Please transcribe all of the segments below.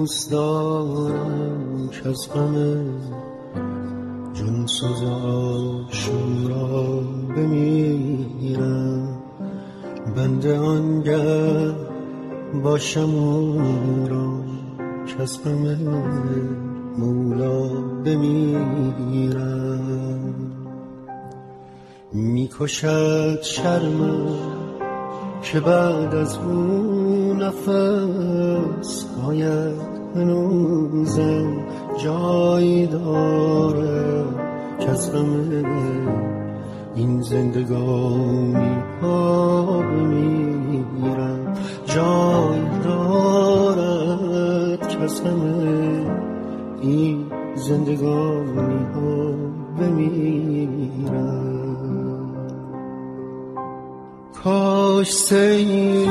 دوست دارم که از غم جانسوز عاشورا بمیرم، بنده آنگه باشم او را که از غم مولا بمیرم. میکشد شرمم که بعد از اون نفس باید هنوزم جایی داره که از غم این زندگانی ها بمیرم، جایی دارد که از غم این زندگانی ها بمیرم. کاش سیلی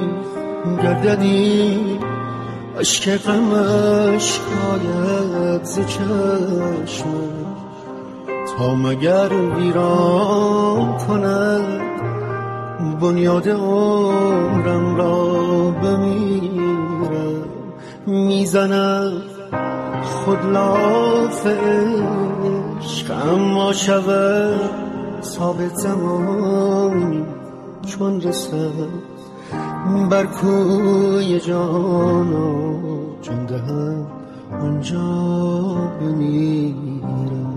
گرددی عشق غمش آید ز چشمم، تا مگر ویران کند بنیاد عمرم را بمیرم. میزند خود لاف عشق اما شود ثابت زمانی چون رسد بر کوی جانا، جان دهم آنجا بمیرم.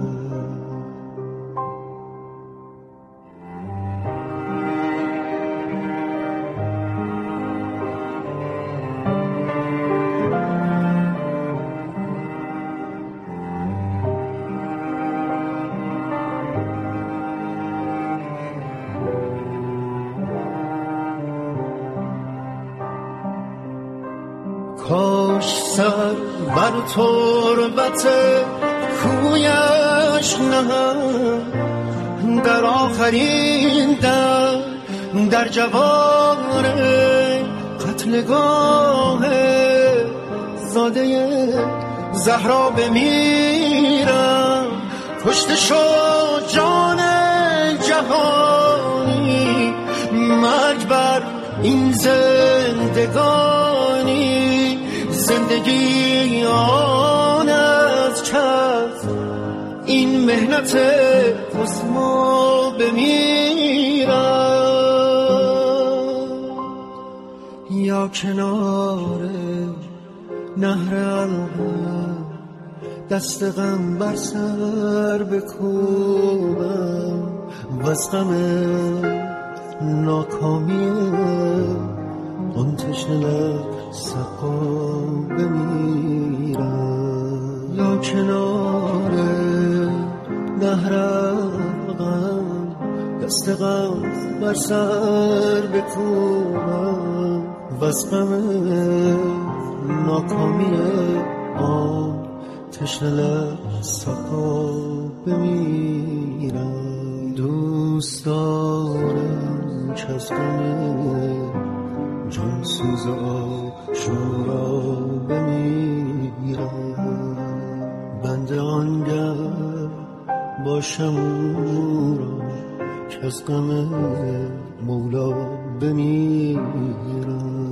کاش سر بر تربت کویش نهم در آخرین در جوار قتلگاه زاده زهرا بمیرم. کشته شد جان جهانی، مرگ بر این زندگانی، زندگی آن از چشم این مهنت حسما بمیرم. یا کنار نهر الهام دست غم بر سر بکوبم، وز غم ناکامی آن تشنه سقا بمیرم. یا کنار نهر غم دست غم بر سر بکوبم، وز غم ناکامی آن تشنه سقا بمیرم. دوست دارم که از غم جانسوز عاشورا بمیرم، بنده آنگه باشم او را که از غم مولا بمیرم.